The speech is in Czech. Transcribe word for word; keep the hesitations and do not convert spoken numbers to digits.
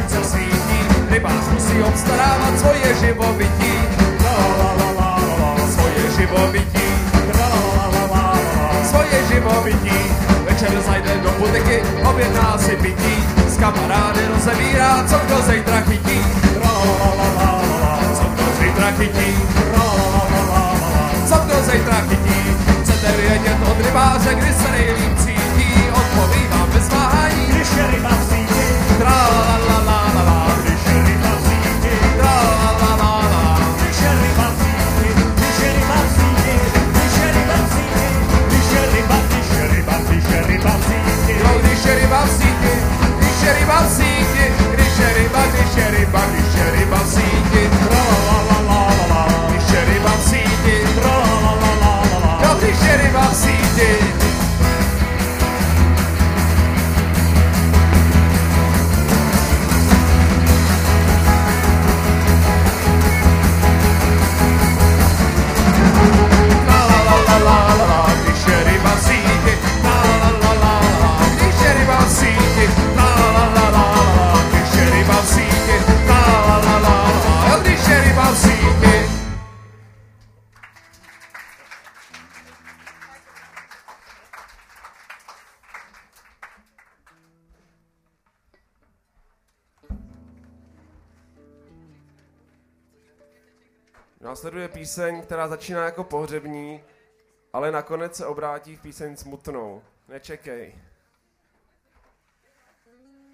slunce svítí, rybář musí obstarávat svoje živobytí. Svoje živobytí, svoje živobytí. Večer zajde do butiky, objedná si pití, s kamarády rozevírá, co kdo zítra chytí. Co kdo zítra chytí, co kdo zítra chytí. Chcete vědět od rybáře, kdy se nejlíp cítí, odpoví vám bez váhání, když je ryba v síti, tralalalala, když je ryba v síti, tralalalala. když je ryba v síti, když je ryba v síti, když je ryba v síti, když je ryba, když je ryba, když je ryba v síti. No, když je ryba v síti, když je ryba v síti, když je ryba, když je ryba, když je ryba v síti, Tralalalala, když je ryba v síti, tralalalala, no, když je ryba v síti. Tralalalala, když je ryba v síti, tralalalala, když je ryba v síti, tralalalala, když je ryba v síti, tralalalala, když je ryba v síti. Následuje píseň, která začíná jako pohřební, ale nakonec se obrátí v píseň smutnou. Nečekej.